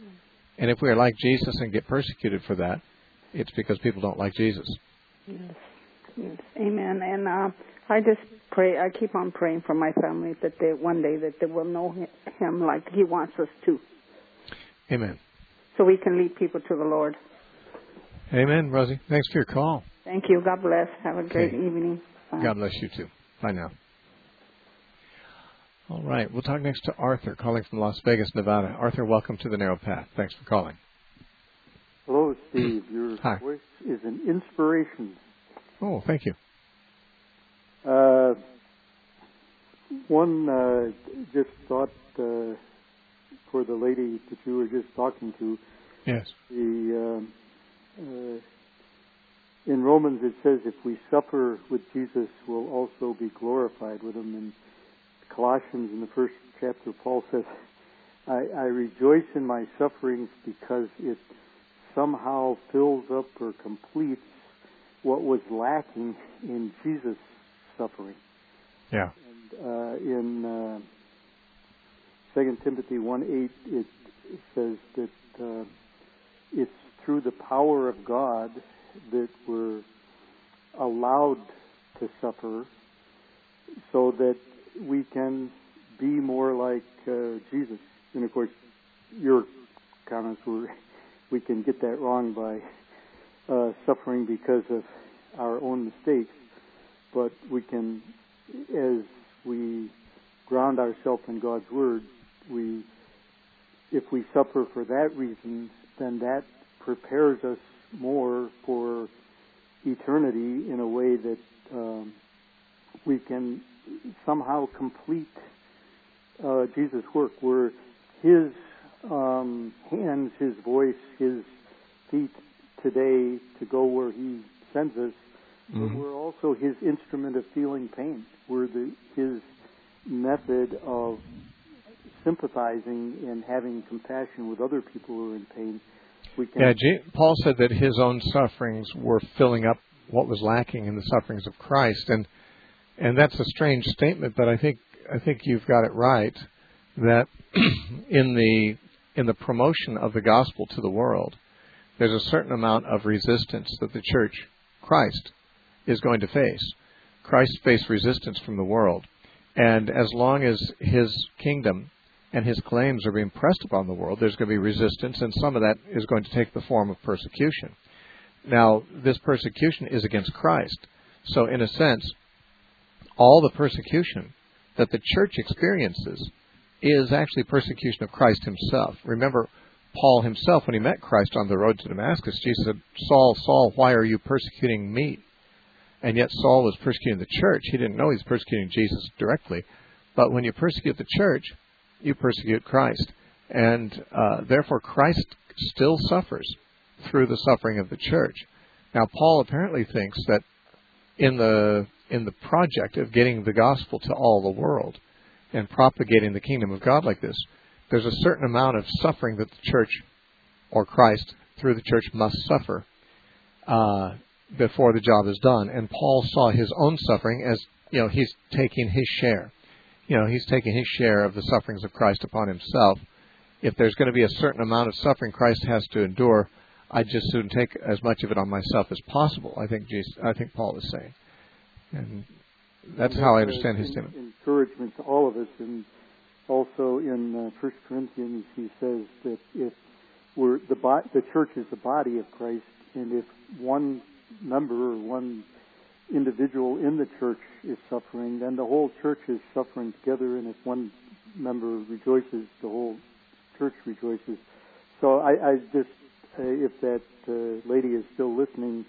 And if we are like Jesus and get persecuted for that, it's because people don't like Jesus. Yes, yes, amen. And uh, I just pray, I keep on praying for my family that they one day that they will know him like he wants us to. Amen. So we can lead people to the Lord. Amen, Rosie. Thanks for your call. Thank you. God bless. Have a great okay. evening. Bye. God bless you too. Bye now. All right. We'll talk next to Arthur, calling from Las Vegas, Nevada. Arthur, welcome to the Narrow Path. Thanks for calling. Hello, Steve. Your Hi. voice is an inspiration. Oh, thank you. Uh, one uh, just thought uh, for the lady that you were just talking to. Yes. The um, uh, in Romans it says if we suffer with Jesus, we'll also be glorified with him. In Colossians, in the first chapter, Paul says, I, I rejoice in my sufferings because it somehow fills up or completes what was lacking in Jesus' suffering. Yeah. And uh, in uh, Second Timothy one eight, it, it says that uh, it's through the power of God that we're allowed to suffer so that we can be more like uh, Jesus. And of course, your comments were we can get that wrong by uh, suffering because of our own mistakes, but we can, as we ground ourselves in God's Word, we, if we suffer for that reason, then that prepares us more for eternity in a way that um, we can somehow complete uh, Jesus' work, where His um, hands, His voice, His feet today to go where He sends us, mm-hmm. but we're also His instrument of feeling pain. We're the, His method of sympathizing and having compassion with other people who are in pain. We can yeah, G- Paul said that his own sufferings were filling up what was lacking in the sufferings of Christ, and and that's a strange statement, but I think I think you've got it right. That in the in the promotion of the gospel to the world, there's a certain amount of resistance that the church, Christ, is going to face. Christ faced resistance from the world, and as long as His kingdom and His claims are being pressed upon the world, there's going to be resistance, and some of that is going to take the form of persecution. Now, this persecution is against Christ. So, in a sense, all the persecution that the church experiences is actually persecution of Christ Himself. Remember, Paul himself, when he met Christ on the road to Damascus, Jesus said, Saul, Saul, why are you persecuting me? And yet Saul was persecuting the church. He didn't know he was persecuting Jesus directly. But when you persecute the church, you persecute Christ. And uh, therefore Christ still suffers through the suffering of the church. Now, Paul apparently thinks that in the in the project of getting the gospel to all the world and propagating the kingdom of God like this, there's a certain amount of suffering that the church, or Christ, through the church, must suffer uh, before the job is done. And Paul saw his own suffering as, you know, he's taking his share. You know, he's taking his share of the sufferings of Christ upon himself. If there's going to be a certain amount of suffering Christ has to endure, I'd just soon take as much of it on myself as possible, I think Jesus, I think Paul is saying. And that's and how I understand his statement. Encouragement to all of us. And also in uh, First Corinthians, he says that if we're the, bo- the church is the body of Christ, and if one member or one individual in the church is suffering, then the whole church is suffering together. And if one member rejoices, the whole church rejoices. So I, I just, uh, if that uh, lady is still listening,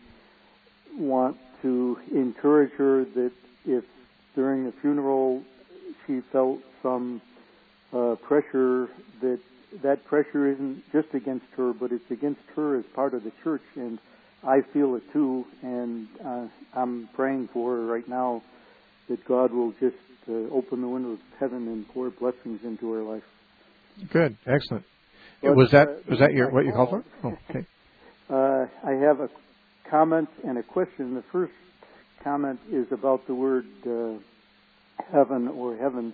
want to encourage her that if during the funeral she felt some uh, pressure, that that pressure isn't just against her, but it's against her as part of the church. And I feel it too, and uh, I'm praying for her right now that God will just uh, open the window of heaven and pour blessings into her life. Good, excellent. But, was that uh, was that your what you called for? Oh, okay. uh, I have a comment and a question. The first comment is about the word uh, heaven or heavens,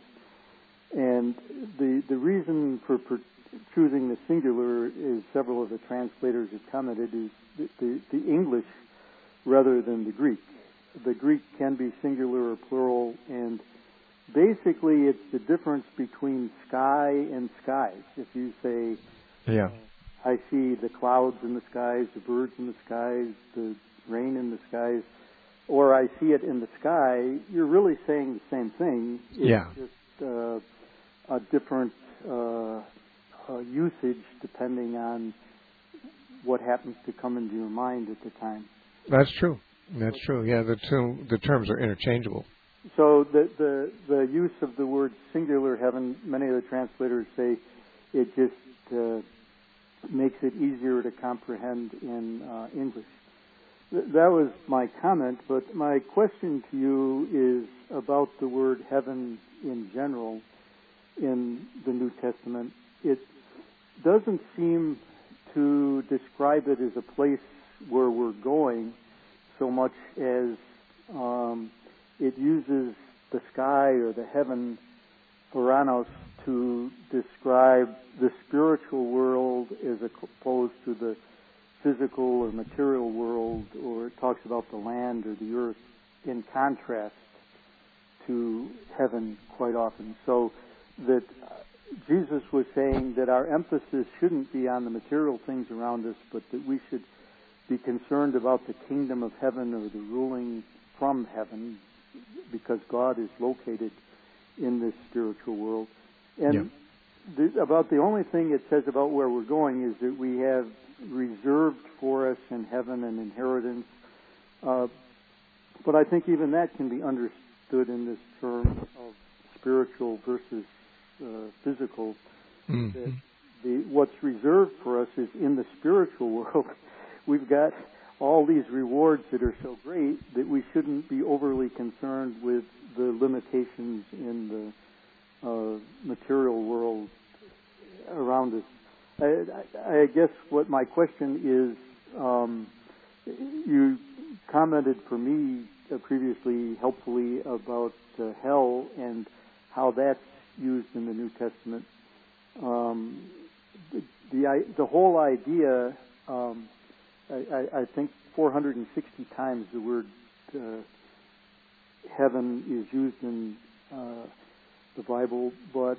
and the the reason for per- choosing the singular is several of the translators have commented is the, the, the English rather than the Greek. The Greek can be singular or plural, and basically it's the difference between sky and skies. If you say, yeah. Uh, I see the clouds in the skies, the birds in the skies, the rain in the skies, or I see it in the sky, you're really saying the same thing. It's yeah. just uh, a different uh, uh, usage depending on what happens to come into your mind at the time. That's true. That's true. Yeah, the two the terms are interchangeable. So the the the use of the word singular heaven, many of the translators say it just uh, makes it easier to comprehend in uh, English. Th- that was my comment, but my question to you is about the word heaven in general in the New Testament. It doesn't seem to describe it as a place where we're going so much as um, it uses the sky or the heaven, Uranos, to describe the spiritual world as opposed to the physical or material world, or it talks about the land or the earth in contrast to heaven quite often. So that Jesus was saying that our emphasis shouldn't be on the material things around us, but that we should be concerned about the kingdom of heaven or the ruling from heaven, because God is located in this spiritual world. And yeah. the, about the only thing it says about where we're going is that we have reserved for us in heaven an inheritance. Uh, but I think even that can be understood in this term of spiritual versus uh, physical. Mm-hmm. That the, what's reserved for us is in the spiritual world. We've got all these rewards that are so great that we shouldn't be overly concerned with the limitations in the uh, material world around us. I, I guess what my question is, um, you commented for me uh, previously helpfully about uh, hell and how that's used in the New Testament. Um, the, the the whole idea. Um, I, I think four hundred sixty times the word uh, heaven is used in uh, the Bible, but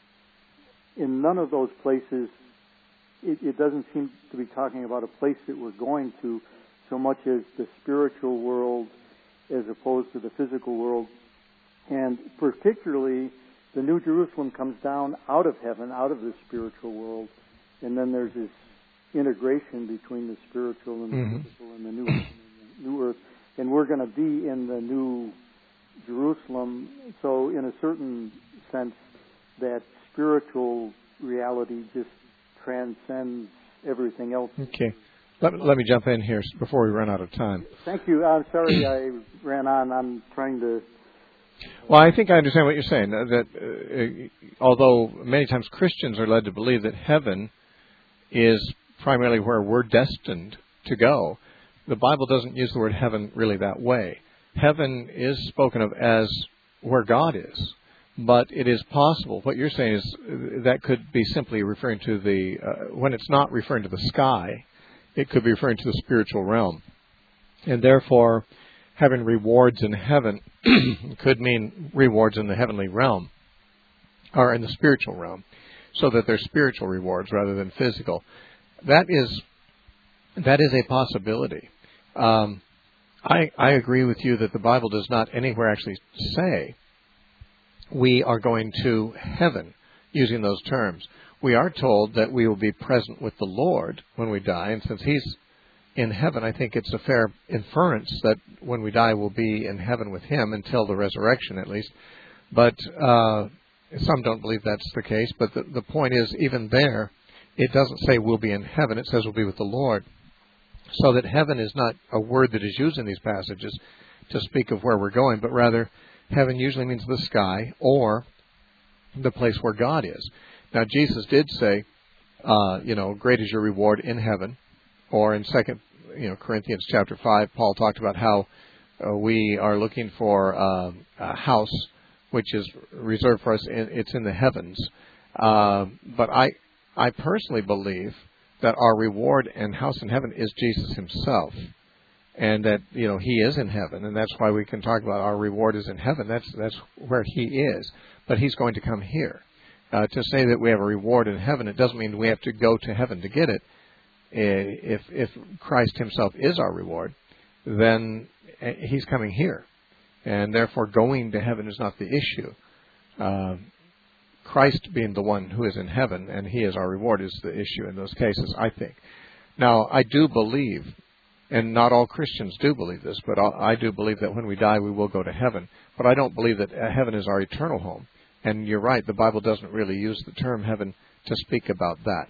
in none of those places it, it doesn't seem to be talking about a place that we're going to so much as the spiritual world as opposed to the physical world. And particularly the New Jerusalem comes down out of heaven, out of the spiritual world, and then there's this integration between the spiritual and the mm-hmm. physical and the new, and the new earth. And we're going to be in the new Jerusalem. So in a certain sense, that spiritual reality just transcends everything else. Okay. Let me, let me jump in here before we run out of time. Thank you. I'm sorry I ran on. I'm trying to... Well, I think I understand what you're saying, that uh, although many times Christians are led to believe that heaven is primarily where we're destined to go, the Bible doesn't use the word heaven really that way. Heaven is spoken of as where God is, but it is possible. What you're saying is that could be simply referring to the, uh, when it's not referring to the sky, it could be referring to the spiritual realm. And therefore, having rewards in heaven could mean rewards in the heavenly realm, or in the spiritual realm, so that they're spiritual rewards rather than physical. That is that is a possibility. Um, I, I agree with you that the Bible does not anywhere actually say we are going to heaven using those terms. We are told that we will be present with the Lord when we die, and since He's in heaven, I think it's a fair inference that when we die we'll be in heaven with Him until the resurrection at least. But uh, some don't believe that's the case, but the, the point is, even there, it doesn't say we'll be in heaven. It says we'll be with the Lord. So that heaven is not a word that is used in these passages to speak of where we're going, but rather heaven usually means the sky or the place where God is. Now, Jesus did say, uh, you know, great is your reward in heaven. Or in Second, you know, Corinthians chapter five, Paul talked about how uh, we are looking for uh, a house which is reserved for us. In, it's in the heavens. Uh, but I, I personally believe that our reward and house in heaven is Jesus Himself, and that, you know, He is in heaven, and that's why we can talk about our reward is in heaven. That's that's where He is, but He's going to come here. Uh, to say that we have a reward in heaven, it doesn't mean we have to go to heaven to get it. If if Christ Himself is our reward, then He's coming here, and therefore going to heaven is not the issue. uh, Christ being the one who is in heaven and he is our reward is the issue in those cases, I think. Now, I do believe, and not all Christians do believe this, but I do believe that when we die we will go to heaven. But I don't believe that heaven is our eternal home. And you're right, the Bible doesn't really use the term heaven to speak about that.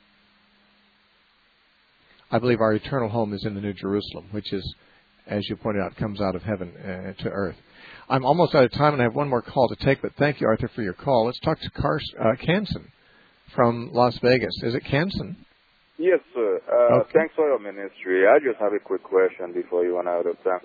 I believe our eternal home is in the New Jerusalem, which is, as you pointed out, comes out of heaven uh, to earth. I'm almost out of time, and I have one more call to take, but thank you, Arthur, for your call. Let's talk to Cars- uh, Canson from Las Vegas. Is it Canson? Yes, sir. Uh, okay. Thanks for your ministry. I just have a quick question before you run out of time.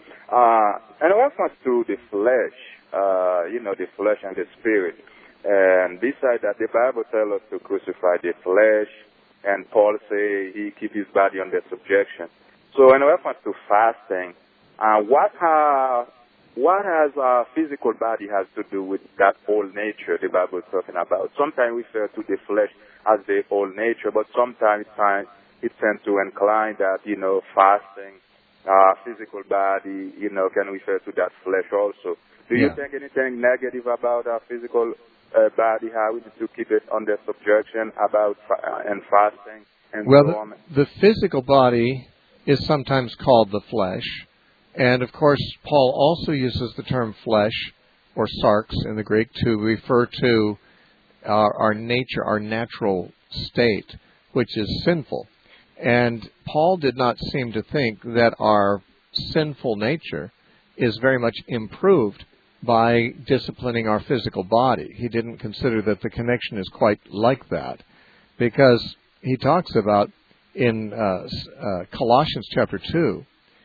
Uh, in reference to the flesh, uh, you know, the flesh and the spirit, and besides that, the Bible tells us to crucify the flesh, and Paul say he keep his body under subjection. So in reference to fasting, uh, what uh, what has our physical body has to do with that old nature the Bible is talking about? Sometimes we refer to the flesh as the old nature, but sometimes it tends to incline that, you know, fasting, uh, physical body, you know, can refer to that flesh also. Do yeah. you think anything negative about our physical uh, body, how we need to keep it under subjection about fa- uh, and fasting and well, so on? The, the physical body is sometimes called the flesh, and of course Paul also uses the term flesh, or sarx in the Greek, to refer to our, our nature, our natural state, which is sinful. And Paul did not seem to think that our sinful nature is very much improved by disciplining our physical body. He didn't consider that the connection is quite like that, because he talks about in uh, uh, Colossians chapter two,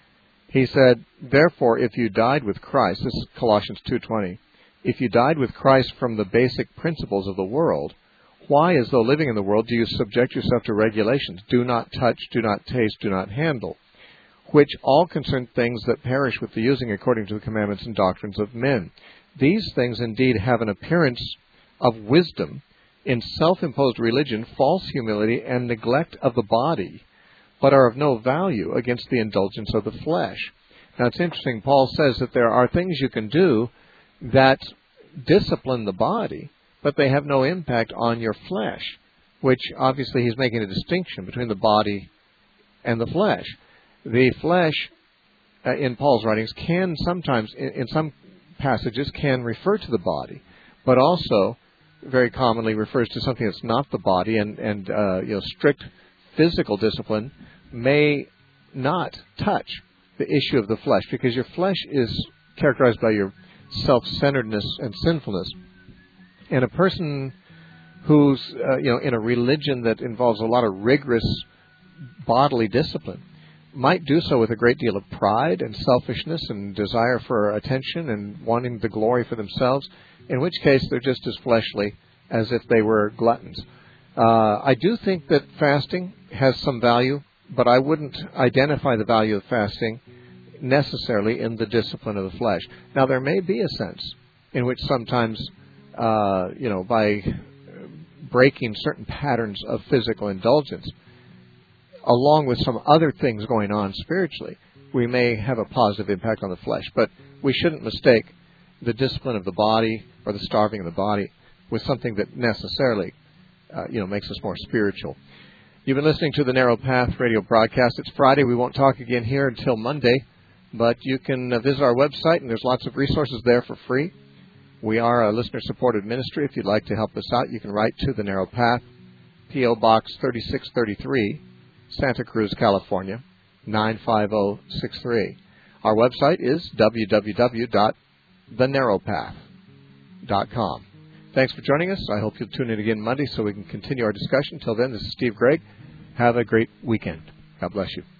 he said, therefore, if you died with Christ, this is Colossians two twenty, if you died with Christ from the basic principles of the world, why, as though living in the world, do you subject yourself to regulations? Do not touch, do not taste, do not handle, which all concern things that perish with the using according to the commandments and doctrines of men. These things indeed have an appearance of wisdom in self-imposed religion, false humility, and neglect of the body, but are of no value against the indulgence of the flesh. Now, it's interesting, Paul says that there are things you can do that discipline the body, but they have no impact on your flesh, which obviously he's making a distinction between the body and the flesh. The flesh, uh, in Paul's writings, can sometimes, in, in some passages, can refer to the body, but also very commonly refers to something that's not the body, and, and uh, you know, strict physical discipline may not touch the issue of the flesh, because your flesh is characterized by your self-centeredness and sinfulness. And a person who's uh, you know in a religion that involves a lot of rigorous bodily discipline might do so with a great deal of pride and selfishness and desire for attention and wanting the glory for themselves, in which case they're just as fleshly as if they were gluttons. Uh, I do think that fasting has some value, but I wouldn't identify the value of fasting necessarily in the discipline of the flesh. Now, there may be a sense in which sometimes, uh, you know, by breaking certain patterns of physical indulgence, along with some other things going on spiritually, we may have a positive impact on the flesh. But we shouldn't mistake the discipline of the body or the starving of the body with something that necessarily, uh, you know, makes us more spiritual. You've been listening to the Narrow Path radio broadcast. It's Friday. We won't talk again here until Monday, but you can uh, visit our website, and there's lots of resources there for free. We are a listener-supported ministry. If you'd like to help us out, you can write to the Narrow Path, P O Box thirty-six thirty-three, Santa Cruz, California, nine five zero six three. Our website is w w w dot the narrow path dot com. Thanks for joining us. I hope you'll tune in again Monday so we can continue our discussion. Till then, this is Steve Gregg. Have a great weekend. God bless you.